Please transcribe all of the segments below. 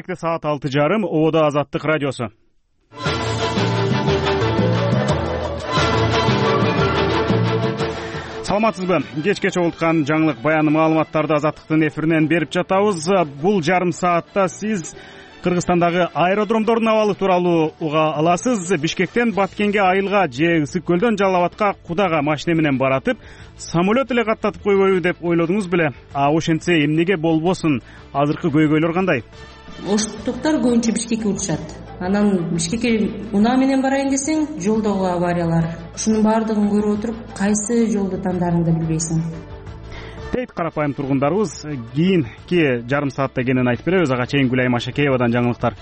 Беркте саат 6:30 Ободо Азаттык радиосу. Саламатсызбы? Кечке чогулткан жаңылык баяны маалыматтарды Азаттыктын эфиринен берип жатабыз. Бул жарым саатта сиз Кыргызстандагы аэродромдордун абалы тууралуу уга аласыз. Бишкектен Баткенге, Айылга же Ысык көлдөн Жалал Абадка кудага машина менен баратып, самолет эле каттатып койбойбу деп ойлодуңуз беле? Ошентсе эмнеге болбосун? Азыркы көйгөйлөр кандай? Оштуктар көбүнчө Бишкекке учушат. Анан Бишкекке унаа менен барайын десең, жолдогу авариялар. Ушунун баардыгын көрүп отуруп, кайсы жолду тандаарыңды билбейсиң. Дейт карапайым тургундарыбыз. Кийинки жарым саатта кенен айтып беребиз. Ага чейин Гүлай Машакеевадан жаңылыктар.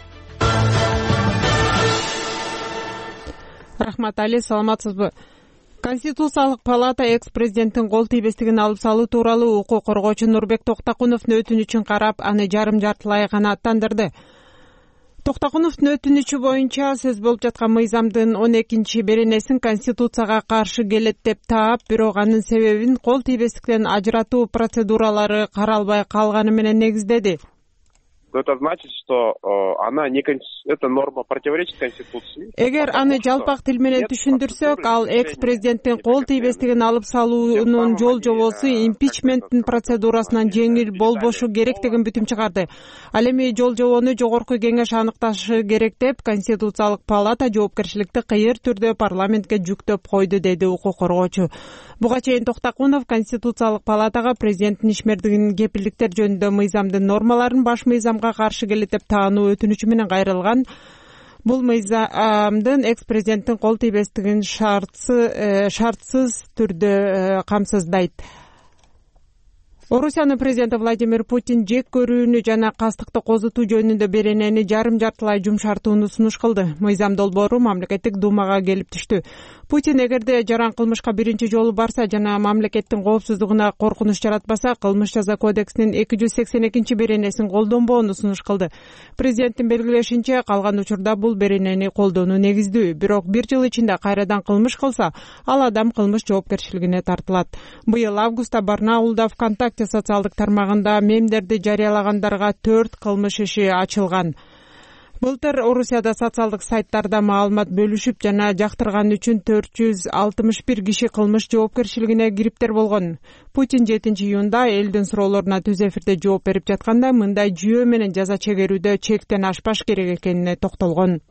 Рахмат Али, саламатсызбы? Конституциялык палата экс-президенттин кол тийбестигин алып салуу тууралуу укук коргоочу Нурбек Токтокуновдун өтүнүчүн карап, аны жарым-жартылай гана аттандырды. Токтокуновдун өтүнүчү боюнча сөз болуп жаткан мыйзамдын 12 беренесин Конституцияга каршы келет деп таап, бирок анын себебин кол тийбестиктен ажыратуу процедуралары каралбай калганы менен негиздеди. Это значит, что она не эта норма противоречит Конституции. Эгер аны жалпак тил менен түшүндүрсөк, ал экс-президенттин кол тийбестигин алып салуунун жол жобосу импичменттин процедурасынан жеңил болбошу керек деген бүтүм чыгарды. Ал эми жол жобону жогорку кеңеш аныкташы керек деп Конституциялык палата жоопкерчиликти кыйыр түрдө парламентке жүктөп койду, деди укук коргоочу. Буга чейин Токтокунов Конституциялык палатага президенттин ишмердигинин кепилдиктер жөнүндө мыйзамдын нормаларын баш мыйзамга каршы келет деп таануу өтүнүчү менен кайрылган. Бул мыйзамдын экс-президенттин кол тийбестигин шартсыз түрдө камсыздайт. Орусиянын президенти Владимир Путин жек көрүүнү жана кастыкты козутуу жөнүндө беренени жарым-жартылай жумшартууну сунуш кылды. Мыйзам долбоору мамлекеттик думага келип түштү. Путин эгерде жаран кылмышка биринчи жолу барса жана мамлекеттин коопсуздугуна коркунуч жаратпаса, кылмыш жаза кодексинин 282 беренесин колдонбоону сунуш кылды. Президенттин белгилешинче, калган учурда бул беренени колдонуу негиздүү. Бирок бир жыл ичинде кайрадан кылмыш кылса, ал адам кылмыш жоопкерчилигине тартылат. Быйыл августта Барнаулда ВКонтакте социалдык тармагында мемдерди жарыялагандарга 4 кылмыш иши ачылган. Былтыр Орусияда социалдык сайттарда маалымат бөлүшүп жана жактырган үчүн 461 киши кылмыш жоопкерчилигине кириптер болгон. Путин 7 июнда элдин суроолоруна түз эфирде жооп берип жатканда мындай жүйө менен жаза чегерүүдө чектен ашпаш керек экенине токтолгон.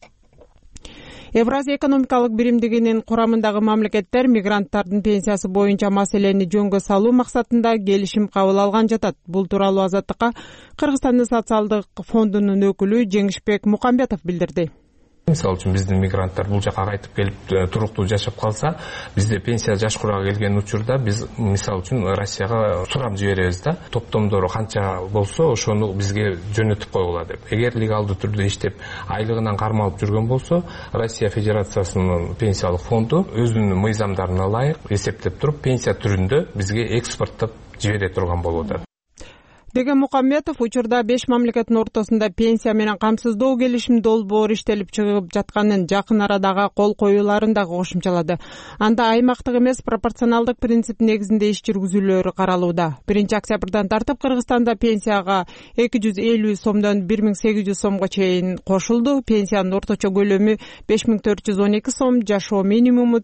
Евразия экономикалык биримдигинин курамындагы мамлекеттер мигранттардын пенсиясы боюнча маселени жөнгө салуу максатында келишим кабыл алган жатат. Бул тууралуу Азаттыкка Кыргызстандын социалдык фондунун өкүлү Жеңишбек Мукамбетов билдирди. Мисалы үчүн биздин мигранттар бул жака кайтып келип туруктуу жашап калса, бизде пенсия жаш курага келген учурда биз мисалы үчүн Россияга сурам жиберебиз да. Топтомдору канча болсо, ошону бизге жөнөтүп койгула деп. Эгер легалдуу түрдө иштеп айлыгынан кармалып жүргөн болсо, Россия Федерациясынын пенсиялык фонду өзүнүн мыйзамдарына ылайык эсептеп туруп, пенсия түрүндө бизге экспорттоп жибере турган болуп атат. Деген Мукамбетов учурда 5 мамлекеттин ортосунда пенсия менен камсыздоо келишим долбоору иштелип чыгып жатканын, жакын арадагы кол коюуларын дагы кошумчалады. Анда аймактык эмес пропорционалдык принцип негизинде иш жүргүзүүлөрү каралууда. 1-октябрдан тартып Кыргызстанда пенсияга 250 сомдон 1800 сомго чейин кошулду. Пенсиянын орточо көлөмү 5412 сом, жашоо минимуму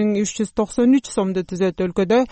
4393 сомду түзөт. Өлкөдө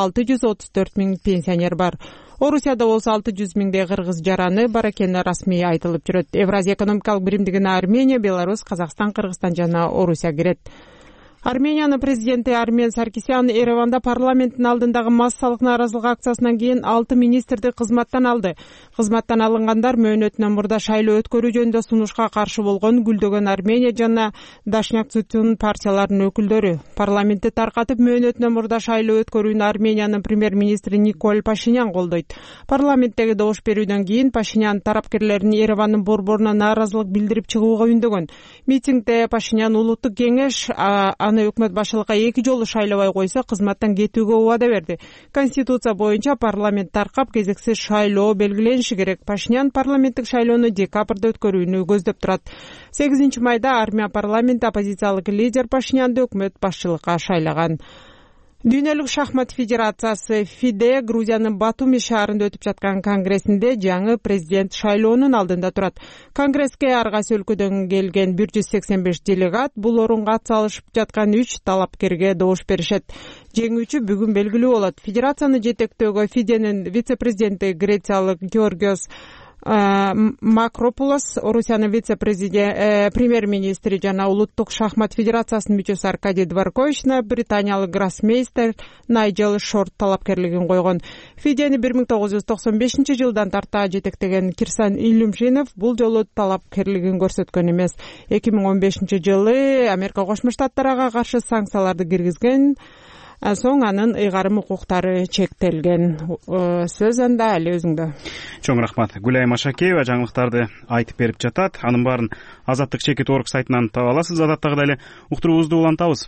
634 000 пенсионер бар. Орусияда болсо 600 000 кыргыз жараны бар экени расмий айтылып жүрөт. Евразия экономикалык биримдигине Армения, Беларусь, Казакстан, Кыргызстан жана Орусия кирет. Армениянын президенти Армен Саркисян Ереванда парламенттин алдындагы массалык нааразылык акциясынан кийин 6 министрди кызматтан алды. Кызматтан алынгандар мөөнөтүнөн мурда шайлоо өткөрүү жөнүндө сунушка каршы болгон Гүлдөгөн Армения жана Дашняк Цутун партияларынын өкүлдөрү. Парламентти таркатып мөөнөтүнөн мурда шайлоо өткөрүүнү Армениянын премьер-министри Николь Пашинян колдойт. Парламенттеги добуш берүүдөн кийин Пашинян тарапкерлерин Еревандын борборуна нааразылык билдирип чыгууга үндөгөн. Митингде Пашинян улуттук кеңеш аны өкмөт башчылыкка 2 жолу шайлабай койсо кызматтан кетүүгө убада берди. Конституция боюнча парламент таркап кезексиз шайлоо белгилениши керек. Пашинян парламенттик шайлоону декабрда өткөрүүнү көздөп турат. 8 майда армия парламенти оппозициялык лидер Пашинянды өкмөт башчылыкка шайлаган. Дүйнөлүк шахмат федерациясы ФИДЕ Грузиянын Батуми шаарында өтүп жаткан конгрессинде жаңы президент шайлоонун алдында турат. Конгресске ар кайсы өлкөдөн келген 185 делегат бул орунга ат салышып жаткан 3 талапкерге добуш беришет. Жеңүүчү бүгүн белгилүү болот. Федерацияны жетектөөгө ФИДЕнин вице-президенти грециялык Георгиос Макропулос, Орусиянын вице-премьер-министри жана Улуттук шахмат федерациясынын мүчөсү Аркадий Дворковична британиялык гроссмейстер Найджел Шорт талапкерлигин койгон. ФИДЕни 1995-жылдан тарта жетектеген Кирсан Илюмшинов бул жолу талапкерлигин көрсөткөн эмес. 2015-жылы Америка Кошмо Штаттарга каршы санкцияларды киргизген соң анын ыйгарым укуктары чектелген. Сөз анда эле өзүңдө. Чоң рахмат. Гүлайым Ашакеева жаңылыктарды айтып берип жатат. Анын баарын Азаттык чекит орг сайтынан таба аласыз. Адаттагыдай эле уктуруубузду улантабыз.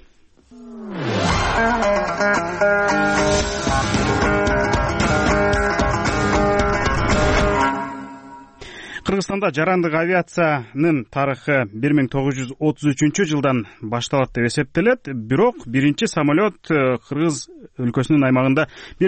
Кыргызстанда жарандык авиациянын тарыхы 1933-жылдан башталат деп эсептелет. Бирок биринчи самолет Кыргыз өлкөсүнүн аймагында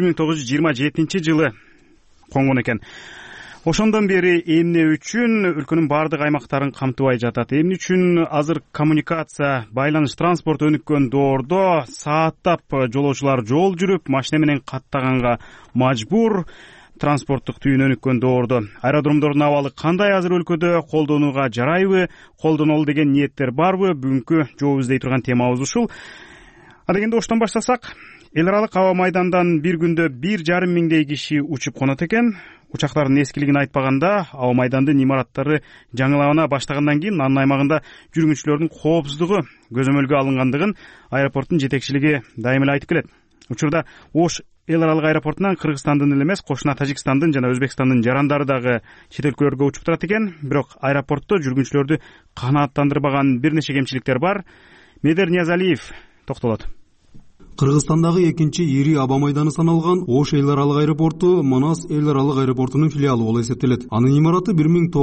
1927-жылы конгон экен. Ошондон бери эмне үчүн өлкөнүн бардык аймактарын камтыбай жатат? Эмне үчүн азыр коммуникация, байланыш, транспорт өнүккөн доордо сааттап жолоочулар жол жүрүп, машина менен каттаганга мажбур? Транспорттук түйүн өнүккөн доордо аэродромдордун абалы кандай азыр өлкөдө, колдонууга жарайбы, колдонолу деген ниеттер барбы? Бүгүнкү жооп издей турган темабыз ушул. Адегенде оштон баштасак, эл аралык аба майдандан бир күндө 1,5 миңдей киши учуп конот экен. Учактардын эскилигин айтпаганда, аба майдандын имараттары жаңылана баштагандан кийин анын аймагында жүргүнчүлөрдүн коопсуздугу көзөмөлгө алынгандыгын аэропорттун жетекчилиги дайым эле айтып келет. Учурда Ош эл аралык аэропортунан Кыргызстандын эле эмес, кошуна Тажикстандын жана Өзбекстандын жарандары дагы чет өлкөлөргө учуп турат экен. Бирок аэропортто жүргүнчүлөрдү канааттандырбаган бир нече кемчиликтер бар. Медер Ниязалиев токтолот. Кыргызстандагы экинчи ири аба майданы саналган Ош эл аралык аэропорту Манас эл аралык аэропортунун филиалы болуп эсептелет. Анын имараты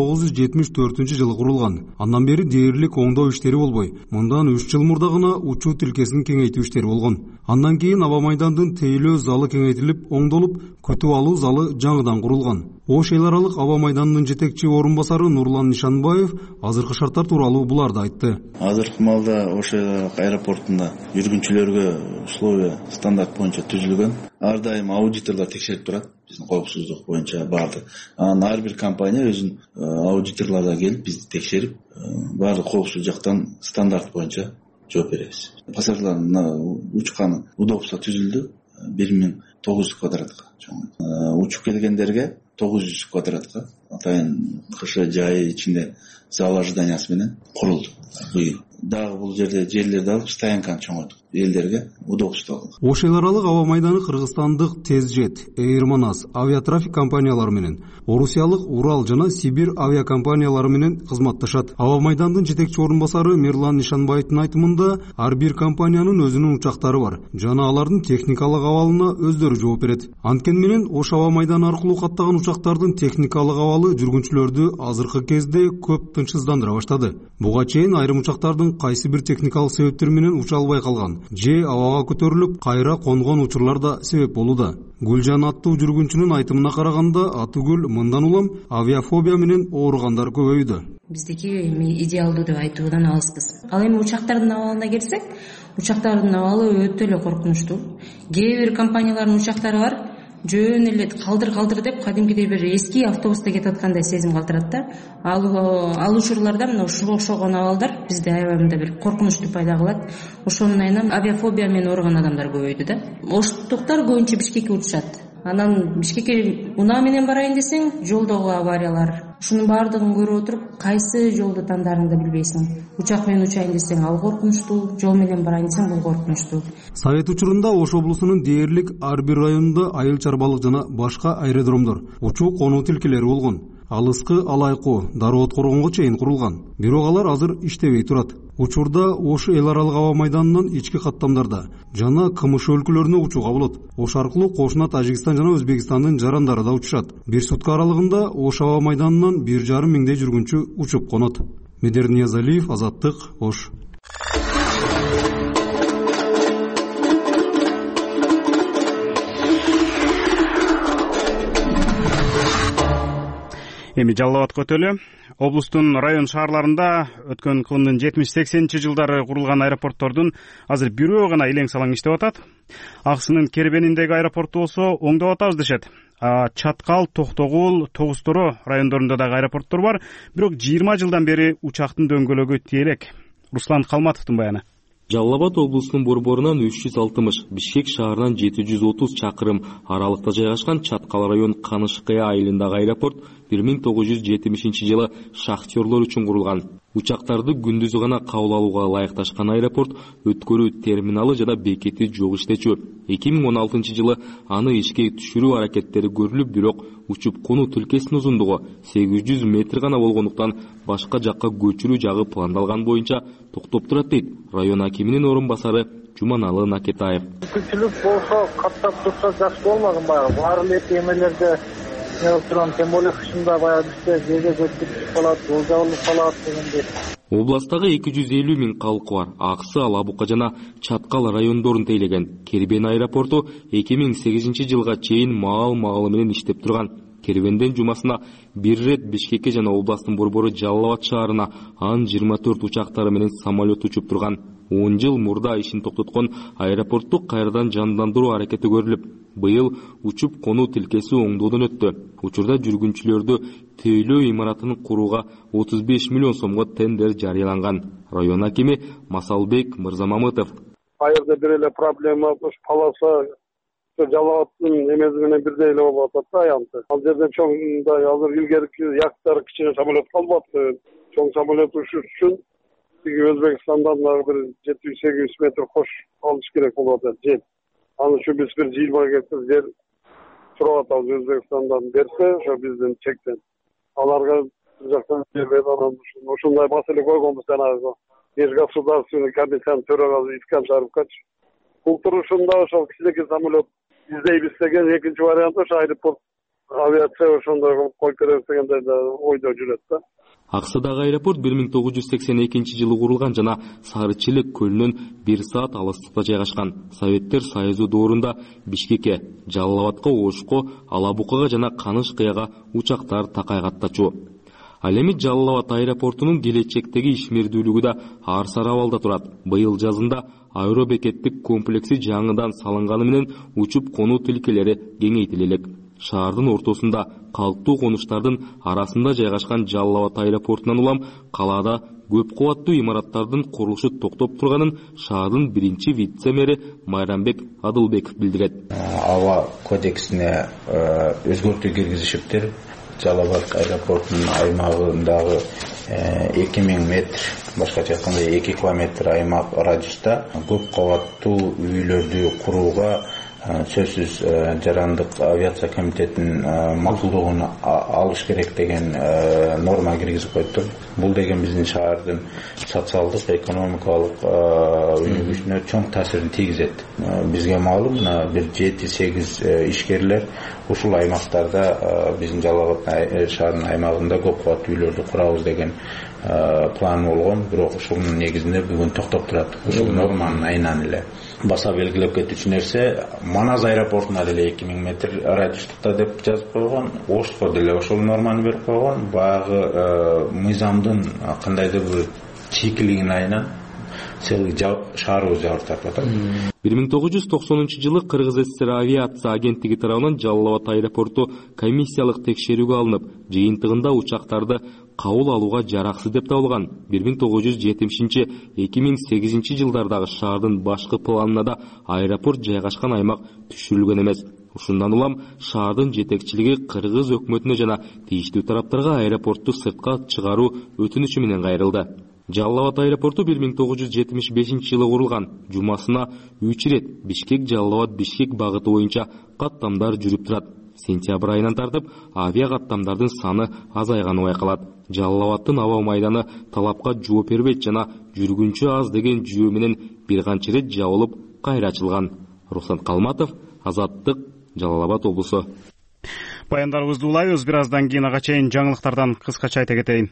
1974-жылы курулган. Андан бери дээрлик оңдоо иштери болбой, мындан 3 жыл мурда гана учуу тилкесин кеңейтүү иштери болгон. Андан кийин аба майдандын тейлөө залы кеңейтилип, оңдолуп, күтүп алуу залы жаңыдан курулган. Ош эл аралык аба майданынын жетекчи орун басары Нурлан Нишанбаев азыркы шарттар тууралуу буларды айтты. Азыркы маалда Ош эл аралык аэропортунда жүргүнчүлөргө условия стандарт боюнча түзүлгөн. Ар дайым аудиторлор текшерип турат. Биздин коопсуздук боюнча баардык. Ар бир компания өзүнүн аудиторлордо келип бизди текшерип, баардык коопсуздук жактан стандарт боюнча жооп беребиз. Пассажирлардын учкан удобство түзүлдү. 1900 квадратка. Учуп келгендерге 900 квадратка атайын кышы жайы ичинде зал ожиданиясы менен курулду. Быйыл дагы бул жерде жерлерди алып стоянканы чоңойтуп, элдерге удобство алып. Ош эл аралык аба майданы кыргызстандык Тезжет, Эйр Манас авиатрафик компаниялары менен, Орусиялык Урал жана Сибир авиакомпаниялары менен кызматташат. Аба майдандын жетекчи орун басары Мирлан Нишанбаевдин айтымында, ар бир компаниянын өзүнүн учактары бар жана алардын техникалык абалына өздөрү жооп берет. Анткени менен Ош аба майданы аркылуу каттаган учактардын техникалык абалы жүргүнчүлөрдү азыркы кезде көп тынчсыздандыра баштады. Буга чейин айрым учактардын кайсы бир техникалык себептер менен уча албай калган, же абага көтөрүлүп кайра конгон учурлар да себеп болууда. Гүлжан аттуу жүргүнчүнүн айтымына караганда, Атыгүл мындан улам авиафобия менен ооругандар көбөйдү. Биздики идеалдуу деп айтуудан алыспыз. Ал эми учактардын абалына келсек, учактардын абалы өтө эле коркунучтуу. Кээ бир компаниялардын учактары бар, жөн эле калдыр деп кадимкидей бир эски автобуста кетип аткандай сезим калтырат да. Ал учурларда мына ушуга окшогон абалдар бизде аябай мындай бир коркунучту пайда кылат. Ошонун айынан авиафобия менен ооруган адамдар көбөйдү да. Оштуктар көбүнчө Бишкекке учушат. Анан Бишкекке унаа менен барайын десең, жолдогу авариялар. Ушунун баардыгын көрүп отуруп, кайсы жолду тандаарыңды билбейсиң. Учак менен учайын десең, ал коркунучтуу, жол менен барайын десең, бул коркунучтуу. Совет учурунда Ош облусунун дээрлик ар бир районунда айыл чарбалык жана башка аэродромдор, учуу конуу тилкелери болгон. Алыскы Алайкуу, Дароот Коргонго чейин курулган. Бирок алар азыр иштебей турат. Учурда Ош эл аралык аба майданынан ички каттамдарда жана КМШ өлкөлөрүнө учууга болот. Ош аркылуу кошуна Тажикстан жана Өзбекстандын жарандары да учушат. Бир сутка аралыгында Ош аба майданынан 1,5 миңдей жүргүнчү учуп конот. Медер Ниязалиев, Азаттык, Ош. Эми Жалал Абадка өтөлү. Облустун район шаарларында өткөн кылымдын 70-80 жылдары курулган аэропорттордун азыр бирөө гана илең-салаң иштеп атат. Аксынын Кербениндеги аэропорту болсо оңдоп атабыз дешет. Чаткал, Токтогул, Тогуз-Торо райондорунда дагы аэропорттор бар, бирок 20 жылдан бери учактын дөңгөлөгү тиелек. Руслан Калматовдун баяны. Жалал Абад облусунун борборунан 360, Бишкек шаарынан 730 чакырым аралыкта жайгашкан Чаткал район Канышкыя айылындагы аэропорт 1970 жылы шахтерлор үчүн курулган. Учактарды күндүзү гана кабыл алууга ылайыкташкан аэропорт өткөрүү терминалы жана бекети жок иштечү. 2016 жылы аны ишке түшүрүү аракеттери көрүлүп, бирок учуп конуу тилкесинин узундугу 800 метр гана болгондуктан башка жакка көчүрүү жагы пландалган боюнча токтоп турат дейт район акиминин орун басары Жуманалы Накетаев. Күчүлүк болсо каттап турса жакшы болмаган баягы. Баары эле эмелерде тем более кышында баягы бизде жерге көчүп калат, жол жабылып калат дегендей. Областагы 250 миң калкы бар. Аксы, Алабука жана Чаткал райондорун тейлеген Кербен аэропорту 2008 жылга чейин маал менен иштеп турган. Кербенден жумасына бир рет Бишкекке жана областтын борбору Жалал Абад шаарына анын 24 учактары менен самолет учуп турган. 10 жыл мурда ишин токтоткон аэропортту кайрадан жандандыруу аракети көрүлүп, быйыл учуп конуу тилкеси оңдоодон өттү. Учурда жүргүнчүлөрдү тейлөө имаратын курууга 35 миллион сомго тендер жарыяланган. Район акими Масалбек Мырзамамытов. Айырда бир эле проблема полоса Жалал Абадтын эмеси менен бирдей эле болуп атат да аянты. Ал жерде чоңдай азыр илгерки яктар кичине самолет калбапты. Чоң самолет учуш үчүн Өзбекстандан бир 700-800 метр кош алыш керек болуп атат жер. Аны үчүн биз бир 20 гектар жер сурап атабыз Өзбекстандан берсе, ошо биздин чектен. Аларга бир жактан жер берип ушундай маселе койгонбуз жанагы. Межгосударственный комитет төрагасы Искан Шарипович. Бул турушунда ошол кичинекей самолет издейбиз деген экинчи вариант ошо аэропорт авиация ошондой коюп беребиз дегендей ойдо жүрөт да. Аксыдагы аэропорт 1982 жылы курулган жана Сары Челек көлүнөн 1 саат алыстыкта жайгашкан. Советтер Союзу доорунда Бишкекке, Жалал Абадка, Ошко, Алабукага жана Канышкыяга учактар такайгаттачу. Ал эми Жалал Абад аэропортунун келечектеги ишмердүүлүгү да ар-сар абалда турат. Быйыл жазында аэробекеттик комплекси жаңыдан салынганы менен учуп конуу тилкелери кеңейтилелек. Шаардын ортосунда калктуу конуштардын арасында жайгашкан Жалал Абад аэропортунан улам калаада көп кубаттуу имараттардын курулушу токтоп турганын шаардын биринчи вице-мэри Майрамбек Адылбеков билдирет. Аба кодексине өзгөртүү киргизишиптир. Жалал Абад аэропортунун аймагындагы 2000 метр, башкача айтканда 2 километр аймак радиуста көп кабаттуу үйлөрдү курууга сөзсүз жарандык авиация комитетинин макулдугун алыш керек деген норма киргизип коюптур. Бул деген биздин шаардын социалдык, экономикалык өнүгүшүнө чоң таасирин тийгизет. Бизге маалым, бир 7-8 ишкерлер ушул аймактарда биздин Жалал Абад шаарынын аймагында көп кабаттуу үйлөрдү курабыз деген план болгон, бирок ушунун негизинде бүгүн токтоп турат. Ушул норманын айынан эле баса белгилеп кетүүчү нерсе, Манас аэропортуна деле 2000 метр радиустукта деп жазып койгон, Ошко деле ошол норманы берип койгон. Баягы мыйзамдын кандайдыр бир чийкилигинин айынан шаарыбыз жабырып тартып атат. 1990 жылы Кыргыз ССР авиация агенттиги тарабынан Жалал Абад аэропорту комиссиялык текшерүүгө алынып, жыйынтыгында учактарды кабыл алууга жараксыз деп табылган. 1970-2008 жылдардагы шаардын башкы планына да аэропорт жайгашкан аймак түшүрүлгөн эмес. Ушундан улам шаардын жетекчилиги Кыргыз өкмөтүнө жана тийиштүү тараптарга аэропортту сыртка чыгаруу өтүнүчү менен кайрылды. Жалал Абад аэропорту 1975 жылы курулган. Жумасына 3 рет Бишкек-Жалал Абад-Бишкек багыты боюнча каттамдар жүрүп турат. Сентябрь айынан тартып авиа каттамдардын саны азайганы байкалат. Жалал Абадтын аба майданы талапка жооп бербейт жана жүргүнчү аз деген жүйө менен бир канча рет жабылып кайра ачылган. Руслан Калматов, Азаттык, Жалал Абад облусу. Баяндарыбызды улайбыз, бир аздан кийин ага чейин жаңылыктардан кыскача айта кетейин.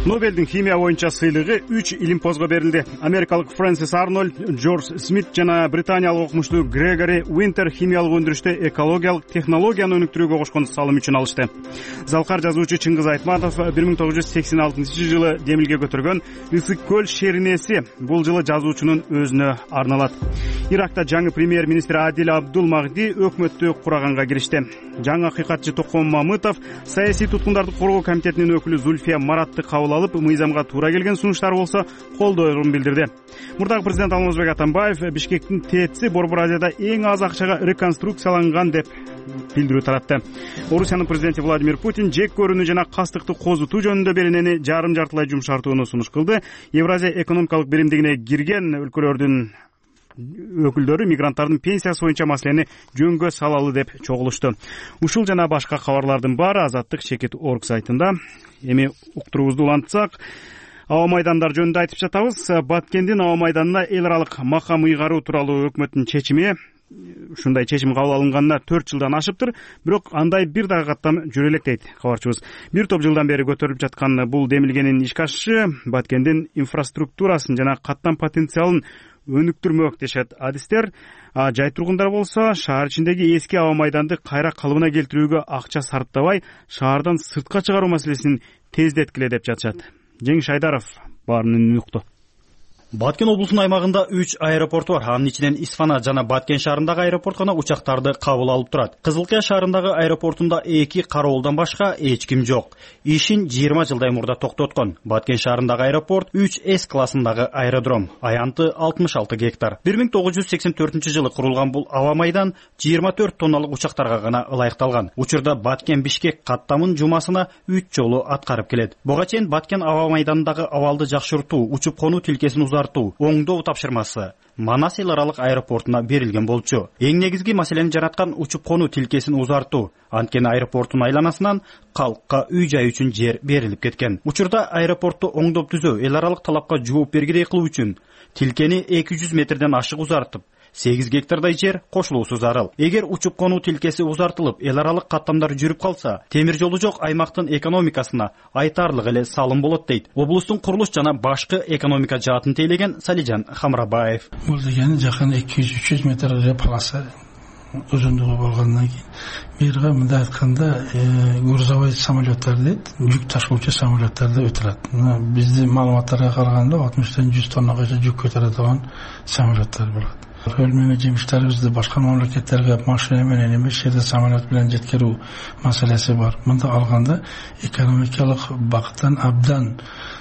Нобелдин химия боюнча сыйлыгы 3 илимпозго берилди. Америкалык Фрэнсис Арнольд, Джордж Смит жана британиялык окумуштуу Грегори Уинтер химиялык өндүрүштө экологиялык технологияны өнүктүрүүгө кошкон салым үчүн алышты. Залкар жазуучу Чыңгыз Айтматов 1986 жылы демилге көтөргөн Ысык көл шеринеси бул жылы жазуучунун өзүнө арналат. Иракта жаңы премьер-министр Адил Абдул Магди өкмөттү кураганга киришти. Жаңы акыйкатчы Током Мамытов саясий туткундарды коргоо комитетинин өкүлү Зульфия Маратты кабыл алып, мыйзамга туура келген сунуштар болсо колдоорун билдирди. Мурдагы президент Алмазбек Атамбаев Бишкектин ТЭЦи Борбор Азияда эң аз акчага реконструкцияланган деп билдирүү таратты. Орусиянын президенти Владимир Путин жек көрүүнү жана кастыкты козутуу жөнүндө беренени жарым-жартылай жумшартууну сунуш кылды. Евразия экономикалык биримдигине кирген өлкөлөрдүн өкүлдөрү мигранттардын пенсиясы боюнча маселени жөнгө салалы деп чогулушту. Ушул жана башка кабарлардын баары Азаттык чекит орг сайтында. Эми уктуруубузду улантсак, аба майдандар жөнүндө айтып жатабыз. Баткендин аба майданына эл аралык макам ыйгаруу тууралуу өкмөттүн чечими, ушундай чечим кабыл алынганына 4 жылдан ашыптыр, бирок андай бир дагы каттам жүрө элек дейт кабарчыбыз. Бир топ жылдан бери көтөрүлүп жаткан бул демилгенин ишке ашышы Баткендин инфраструктурасын жана каттам потенциалын өнүктүрмөк дешет адистер. Жай тургундар болсо шаар ичиндеги эски аба майданды кайра калыбына келтирүүгө акча сарптабай, шаардан сыртка чыгаруу маселесин тездеткиле деп жатышат. Жеңиш Айдаров баарынын укту. Баткен облусунун аймагында 3 аэропорт бар. Анын ичинен Исфана жана Баткен шаарындагы аэропорт гана учактарды кабыл алып турат. Кызылкия шаарындагы аэропортунда 2 кароолдон башка эч ким жок. Ишин 20 жылдай мурда токтоткон. Баткен шаарындагы аэропорт 3С классындагы аэродром. Аянты 66 гектар. 1984 жылы курулган бул аба майдан 24 тонналык учактарга гана ылайыкталган. Учурда Баткен Бишкек каттамын жумасына 3 жолу аткарып келет. Буга чейин Баткен аба майданындагы абалды жакшыртуу, учуп конуу тилкесин оңдоо тапшырмасы Манас эл аралык аэропортуна берилген болчу. Эң негизги маселени жараткан учуп конуу тилкесин узартуу. Анткени аэропорттун айланасынан калкка үй-жай үчүн жер берилип кеткен. Учурда аэропортту оңдоп түзөө, эл аралык талапка жооп бергидей кылуу үчүн тилкени 200 метрден ашык узартып, 8 гектардай жер кошулуусу зарыл. Эгер учуп конуу тилкеси узартылып, эл аралык каттамдар жүрүп калса, темир жолу жок аймактын экономикасына айтарлык эле салым болот дейт облустун курулуш жана башкы экономика жаатын тейлеген Салижан Хамрабаев. Бул дегени жакын 200-300 метрге полоса узундугу болгондон кийин бирге мындай айтканда грузовой самолеттер дейт, жүк ташуучу самолеттер да өтүлат. Биздин маалыматтарга караганда 60-тан 100 тоннага жүк көтөрө турган самолеттер болот. Өлмөгө жемиштерибизди башка мамлекеттерге машина менен эмес, жерде самолет менен жеткирүү маселеси бар. Мында алганда экономикалык бакыттан абдан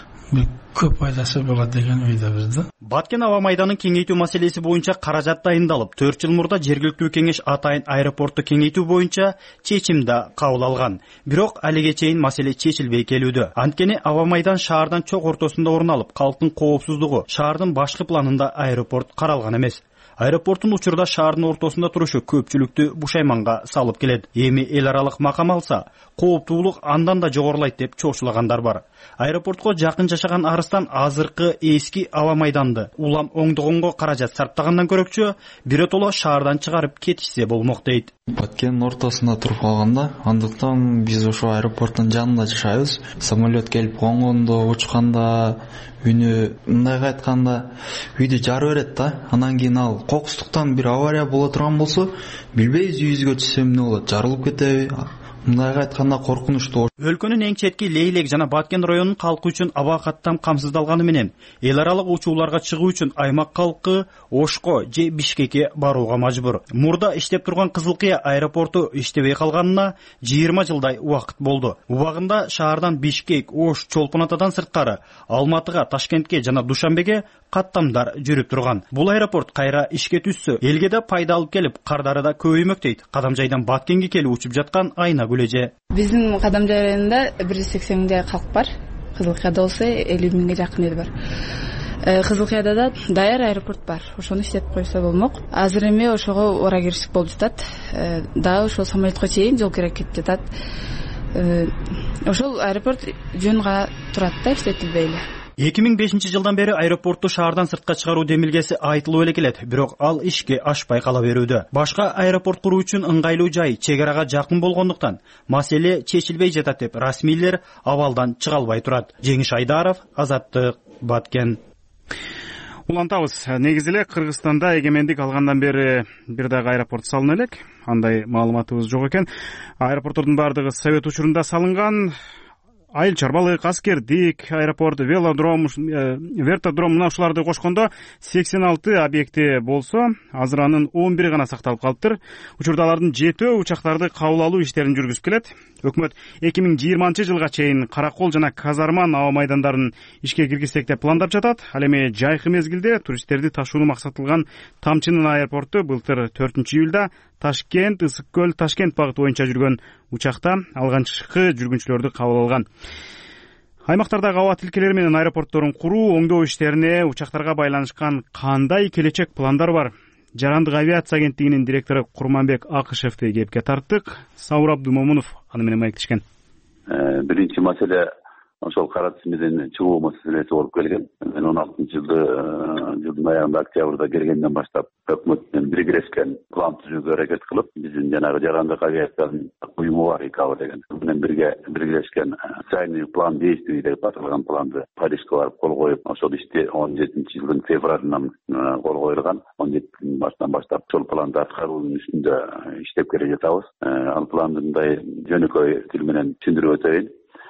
көп пайдасы болот деген ойдобуз да. Баткен аба майданын кеңейтүү маселеси боюнча каражат дайындалып, 4 жыл мурда жергиликтүү кеңеш атайын аэропортту кеңейтүү боюнча чечим да кабыл алган. Бирок алиге чейин маселе чечилбей келүүдө. Анткени аба майдан шаардан чок ортосунда орун алып, калктын коопсуздугу, шаардын башкы планында аэропорт каралган эмес. Аэропорттун учурда шаардын ортосунда турушу көпчүлүктү бушайманга салып келет. Эми эл аралык макам алса, кооптуулук андан да жогорулайт деп чочулагандар бар. Аэропортко жакын жашаган арыстан азыркы эски аба майданды улам оңдогонго каражат сарптагандан көрөкчү, биротоло шаардан чыгарып кетишсе болмок дейт. Баткендин ортосунда туруп калганда, андыктан биз ошо аэропорттун жанында жашайбыз. Самолет келип конгондо, учканда, үйүнө мындайга айтканда үйдү жарып берет да. Анан кийин ал кокустуктан бир авария боло турган болсо, билбейбиз үйүбүзгө түшсө эмне болот, жарылып кетеби? Мындайга айтканда коркунучтуу. Өлкөнүн эң четки Лейлек жана Баткен районунун калкы үчүн аба каттам камсыздалганы менен эл аралык учууларга чыгуу үчүн аймак калкы Ошко же Бишкекке барууга мажбур. Мурда иштеп турган Кызылкия аэропорту иштебей калганына 20 жылдай убакыт болду. Убагында шаардан Бишкек, Ош, Чолпон Атадан сырткары Алматыга, Ташкентке жана Душанбеге каттамдар жүрүп турган. Бул аэропорт кайра ишке түшсө, элге да пайда алып келип, кардары да көбөймөк дейт Кадамжайдан Баткенге келип учуп жаткан Айна Гүлеже. Биздин Кадамжай районунда 180 миңдей калк бар. Кызылкияда болсо 50 миңге жакын эл бар. Кызылкияда да даяр аэропорт бар. Ошону иштетип койсо болмок. Азыр эми ошого ора киришик болуп жатат. Да ошол самолетко чейин жол керек кетип жатат. Ошол аэропорт жөн гана турат да, иштетилбей эле. 2005-жылдан бери аэропорту шаардан сыртка чыгаруу демилгеси айтылып эле келет, бирок ал ишке ашпай кала берүүдө. Башка аэропорт куруу үчүн ыңгайлуу жай чек-арага жакын болгондуктан маселе чечилбей жатат деп расмийлер абалдан чыга албай турат. Жеңиш Айдаров, Азаттык, Баткен. Улантабыз. Негизи эле Кыргызстанда эгемендик алгандан бери бир дагы аэропорт салына элек. Андай маалыматыбыз жок экен. Аэропорттордун бардыгы совет учурунда салынган. Айыл чарбалык, аскердик, аэропорт, велодром, вертодром мына ушуларды кошкондо 86 объекти болсо, азыр анын 11 гана сакталып калыптыр. Учурда алардын 7 учактарды кабыл алуу иштерин жүргүзүп келет. Өкмөт 2020-жылга чейин Каракол жана Казарман аба майдандарын ишке киргизсек деп пландап жатат. Ал эми жайкы мезгилде туристтерди ташууну максатталган Тамчынын аэропорту былтыр 4-июлда Ташкент, Ысык көл, Ташкент багыты боюнча жүргөн учакта алгачкы жүргүнчүлөрдү кабыл алган. Аймактардагы аба тилкелери менен аэропортторун куруу, оңдоо иштерине учактарга байланышкан кандай келечек пландар бар? Жарандык авиация агенттигинин директору Курманбек Акышевди кепке тарттык. Саур Абдумомунов аны менен маектешкен. Биринчи маселе ошол кара тизмеден чыгуу маселеси болуп келген. Мен 16-жылдын аягында октябрда келгенден баштап өкмөт менен биргелешкен план түзүүгө аракет кылып, биздин жанагы жарандык авиациянын уюму бар ИКАО деген. Менен биргелешкен специальный план действий деп аталган планды Парижге барып кол коюп, ошол ишти 17-жылдын февралынан кол коюлган. 17-нин башынан баштап ошол планды аткаруунун үстүндө иштеп келе жатабыз. Ал планды мындай жөнөкөй тил менен түшүндүрүп өтөйүн.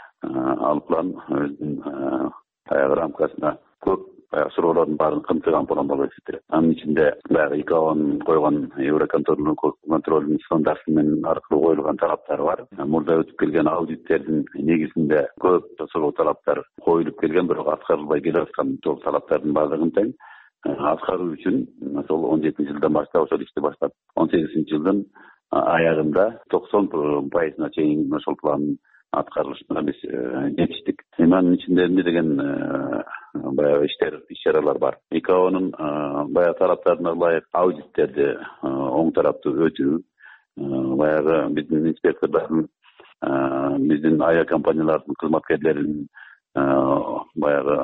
Ал план өзүнүн аягы рамкасына көп суроолордун баарын камтыган план болуп эсептелет. Анын ичинде баягы ИКАОнун койгон Евроконтролдун стандарттарынын аркылуу коюлган талаптар бар. Мурда өтүп келген аудиттердин негизинде көп суроо талаптар коюлуп келген, бирок аткарылбай келе аткан сол талаптардын баардыгын тең аткаруу үчүн ошол 17-жылдан баштап ошол ишти баштап 18-жылдын аягында 90% чейин ошол пландын аткарылышына биз жетиштик. Анын ичинде эмне деген баягы иш-чаралар бар. ИКАОнун баягы талаптарына ылайык аудиттерди оң тараптуу өтүү, баягы биздин инспектордордун, биздин авиакомпаниялардын кызматкерлеринин баягы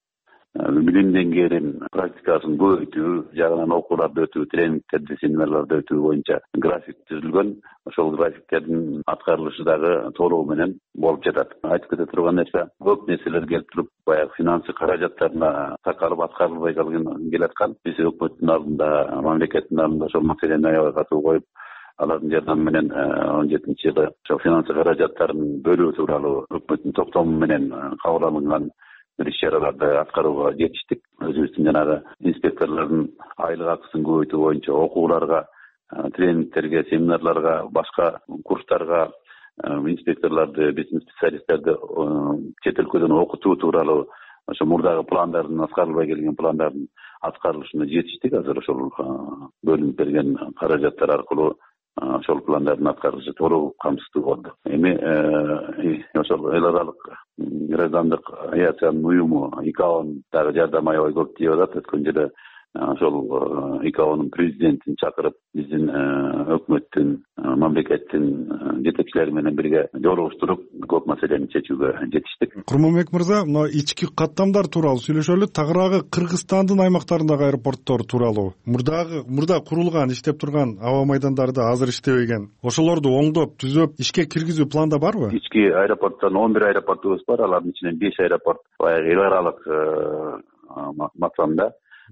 билим деңгээлин, практикасын көбөйтүү, жагынан окууларды өтүү, тренингтерди, семинарларды өтүү боюнча график түзүлгөн. Ошол графиктердин аткарылышы дагы толугу менен болуп жатат. Айтып кете турган нерсе, көп нерселер келип туруп, баягы финансы каражаттарына такалып аткарылбай келаткан. Биз өкмөттүн алдында, мамлекеттин алдында ошол маселени аябай катуу коюп, алардын жардамы менен 17-жылы ошол финансы каражаттарын бөлүү тууралуу өкмөттүн токтому менен кабыл алынган бир иш-чараларды аткарууга жетиштик. Өзүбүздүн жанагы инспекторлордун айлык акысын көбөйтүү боюнча окууларга, тренингтерге, семинарларга, башка курстарга инспекторлорду, биздин специалисттерди чет өлкөдөн окутуу тууралуу ошо мурдагы пландардын, аткарылбай келген пландардын аткарылышына жетиштик. Азыр ошол бөлүнүп берген каражаттар аркылуу ошол пландардын аткарылышы толугу камсыздуу болду. Эми ошол эл аралык граждандык авиациянын уюму ИКАОнун дагы жардамы аябай көп тийип атат. Өткөн жылы ошол ИКАОнун президентин чакырып, биздин өкмөттүн, мамлекеттин жетекчилери менен бирге жолугуштуруп, көп маселени чечүүгө жетиштик. Курманбек мырза, мына ички каттамдар тууралуу сүйлөшөлү. Тагыраагы Кыргызстандын аймактарындагы аэропорттор тууралуу. Мурда курулган, иштеп турган аба майдандарды азыр иштебеген. Ошолорду оңдоп, түзөп, ишке киргизүү планда барбы? Ички аэропорттон 11 аэропортубуз бар. Алардын ичинен 5 аэропорт баягы эл аралык максамда.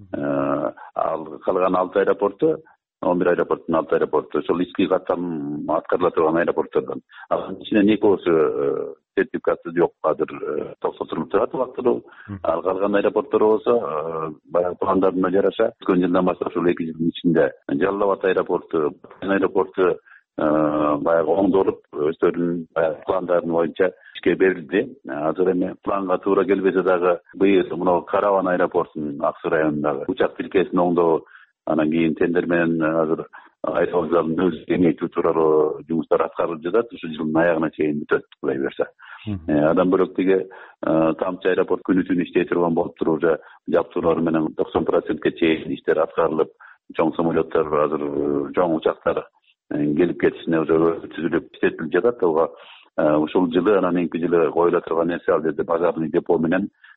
Ал калган 6 аэропорту, 11 аэропорттун 6 аэропорту ошол ички каттам аткарыла турган аэропорттордон. Анын ичинен экөөсү сертификаты жок, азыр токтотулуп турат убактылуу. Ал калган аэропорттор болсо баягы пландардына жараша өткөн жылдан баштап ушул 2 жылдын ичинде Жалал Абад аэропорту, аэропорту баягы оңдолуп, өздөрүнүн пландарын боюнча ишке берилди. Азыр эми планга туура келбесе дагы быйыл мына Караван аэропортунун Ак Суу районундагы учак тилкесин оңдоо, анан кийин тендер менен азыр аэровокзалдын өзү кеңейтүү тууралуу жумуштар аткарылып жатат. Ушул жылдын аягына чейин бүтөт, Кудай буюрса. Андан бөлөк тиги Тамчы аэропорт күнү түнү иштей турган болуптур. Уже жаптуулар менен 90%ке чейин иштер аткарылып, чоң самолеттор, азыр чоң учактар келип кетишине уже түзүлүп иштетилип жатат. Ушул жылы, анан кийинки жылы коюла турган нерсе ал жерде базарный депо менен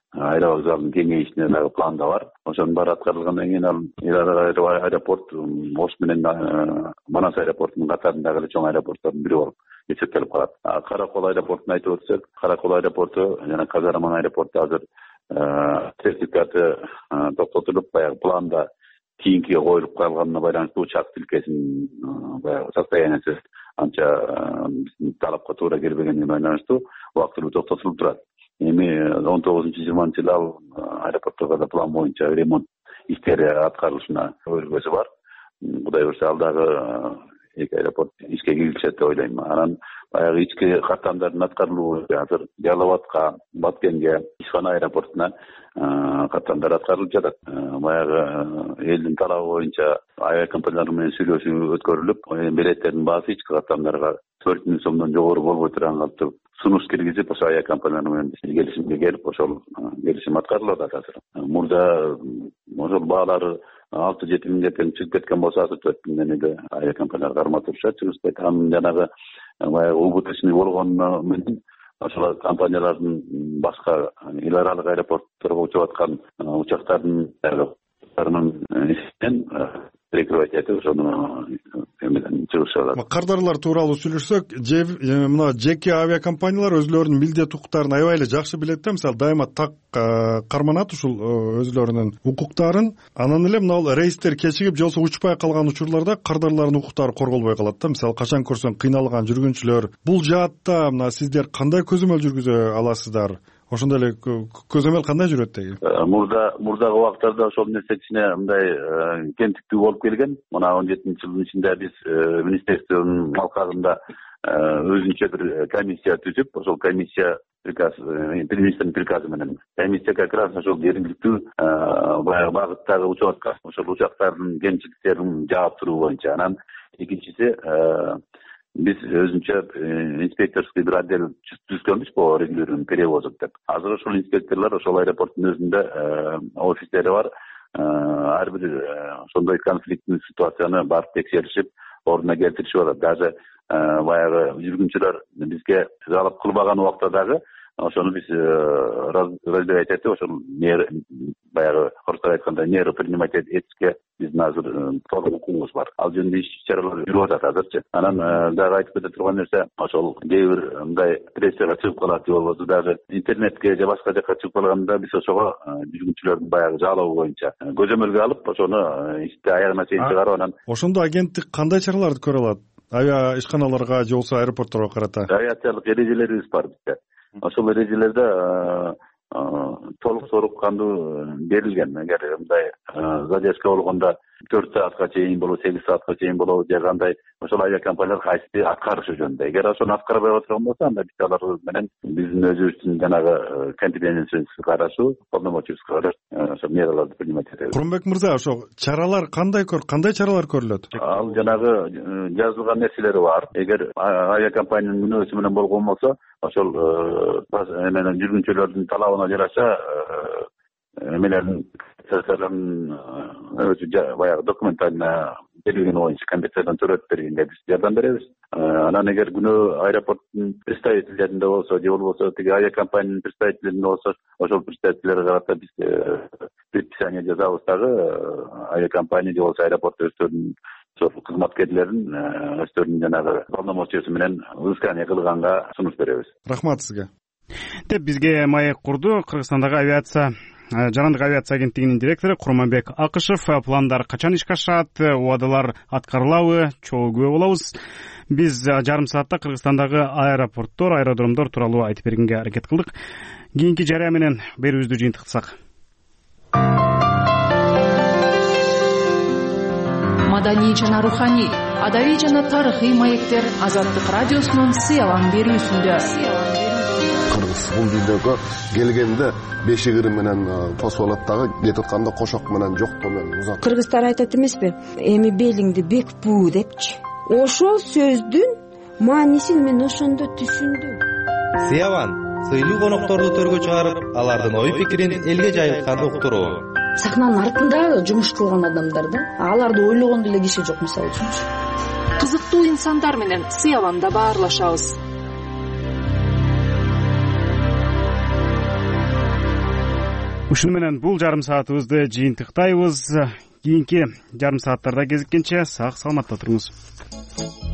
аэровокзалдын кеңейишине дагы планда бар. Ошонун баары аткарылгандан кийин ал аэропорт Ош менен Манас аэропортунун катарындагы эле чоң аэропорттордун бири болуп эсептелип калат. Каракол аэропортун айтып өтсөк, Каракол аэропорту жана Казарман аэропорту азыр сертификаты токтотулуп, баягы планда кийинкиге коюлуп калганына байланыштуу учак тилкесинин баягы состояниясы анча биздин талапка туура келбегенине байланыштуу убактылуу токтотулуп турат. Эми 19-20 ал аэропортторго план боюнча ремонт иштери аткарылышына өргөсү бар. Кудай буюрса ал дагы эки аэропорт ишке киришет деп ойлойм. Анан баягы ички каттамдардын аткарылуу азыр Жалал Абадка, Баткенге, Ишхана аэропортуна каттамдар аткарылып жатат. Баягы элдин талабы боюнча авиакомпаниялар менен сүйлөшүү өткөрүлүп, билеттердин баасы ички каттамдарга 4 миң сомдон жогору болбой турган катып сунуш киргизип, ошо авиакомпаниялар менен келишимге келип, ошол келишим аткарылып атат азыр. Мурда ошол баалары 6-7 миңге тең чыгып кеткен болсо, азыр 4 миңден эле авиакомпаниялар кармап турушат, чыгышпайт. Анын жанагы баягы убыточный болгону менен ошол компаниялардын башка эл аралык аэропортторго учуп аткан учактардын эсебинен прикрывать этип ошону эмеден чыгышып атат. Кардарлар тууралуу сүйлөшсөк, мына жеке авиакомпаниялар өзлөрүнүн милдет укуктарын аябай эле жакшы билет да. Мисалы дайыма так карманат ушул өзлөрүнүн укуктарын. Анан эле мына рейстер кечигип же болбосо учпай калган учурларда кардарлардын укуктары корголбой калат да. Мисалы качан көрсөң кыйналган жүргүнчүлөр. Бул жаатта мына сиздер кандай көзөмөл жүргүзө аласыздар? Ошондой эле көзөмөл кандай жүрөт деги? Мурдагы убактарда ошол нерсе кичине мындай кемтиктүү болуп келген. Мына 17-жылдын ичинде биз министрликтин алкагында өзүнчө бир комиссия түзүп, ошол комиссия министрдин приказы менен комиссия как раз ошол жергиликтүү багыттагы учуп аткан ошол учактардын кемчиликтерин жаап туруу боюнча. Анан экинчиси биз өзүнчө инспекторский бир отдел түзгөнбүз по регулированию перевозок деп. Азыр ошол инспекторлор ошол аэропорттун өзүндө офистери бар. Ар бир ошондой конфликттүү ситуацияны барып текшеришип, ордуна келтиришип атат. Даже баягы жүргүнчүлөр бизге жалап кылбаган убакта дагы ошону биз разбирать этип, ошол баягы орусча айтканда меру принимать этишке биздин азыр толук укугубуз бар. Ал жөнүндө иш-чаралар жүрүп атат азырчы. Анан дагы айтып кете турган нерсе, ошол кээ бир мындай прессага чыгып калат же болбосо даже интернетке же башка жака чыгып калганда биз ошого жүргүнчүлөрдүн баягы жалобу боюнча көзөмөлгө алып, ошону ишти аягына чейин чыгарып, анан ошондо агенттик кандай чараларды көрө алат? Авиа ишканаларга же болбосо аэропортторго карата авиациялык эрежелерибиз бар бизде. Ошол эрежелерде толук кандуу берилген. Эгер мындай задержка болгондо 4 саатка чейин болобу, 8 саатка чейин болобу же кандай, ошол авиакомпаниялар кайсы аткарышы жөнүндө. Эгер ошону аткарбай отурган болсо, анда биз алар менен биздин өзүбүздүн жанагы конфиденцияльность карашу, полномочиясы карашу ошол мераларды принимать этебиз. Курманбек мырза, ошо чаралар кандай чаралар көрүлөт? Ал жанагы жазылган нерселери бар. Эгер авиакомпаниянын мүнөзү менен болгон болсо, ошол менен жүргүнчүлөрдүн талабына жараша эмелердин өзү баягы документально берилген боюнча компенсациядан төрөп бергенге биз жардам беребиз. Анан эгер күнөө аэропорттун представительдеринде болсо же болбосо тиги авиакомпаниянын представительдеринде болсо, ошол представительдерге карата биз предписание жазабыз дагы авиакомпания же болбосо аэропорт өздөрүнүн кызматкерлерин өздөрүнүн жанагы полномочиясы менен взыскание кылганга сунуш беребиз. Рахмат сизге. Деп бизге маек курду Кыргызстандагы жарандык авиация агенттигинин директору Курманбек Акышев. Пландар качан ишке ашат, убадалар аткарылабы, чогуу күбө болобуз. Биз жарым саатта Кыргызстандагы аэродромдор тууралуу айтып бергенге аракет кылдык. Кийинки жарыя менен берүүбүздү жыйынтыктасак. Маданий жана руханий, адабий жана тарыхый маектер Азаттык радиосунун сыялан берүүсүндө. Кыргыз бул дүйнөгө келгенде бешигири менен тосуп алат дагы, кетип атканда кошок менен жоктоо менен узат. Кыргыздар айтат эмеспи? Эми белиңди бекпүү депчи. Ошол сөздүн маанисин мен ошондо түшүндүм. Сыяван сыйлуу конокторду төргө чыгарып, алардын ой пикирин элге жайылткан уктуруу. Сахнанын артында жумуш кылган адамдар да, аларды ойлогон деле киши жок, мисалы үчүнчү. Кызыктуу инсандар менен Сыяванда баарлашабыз. Ушуну менен бул жарым саатыбызды жыйынтыктайбыз. Кийинки жарым сааттарда кезиккенче сак саламатта туруңуз.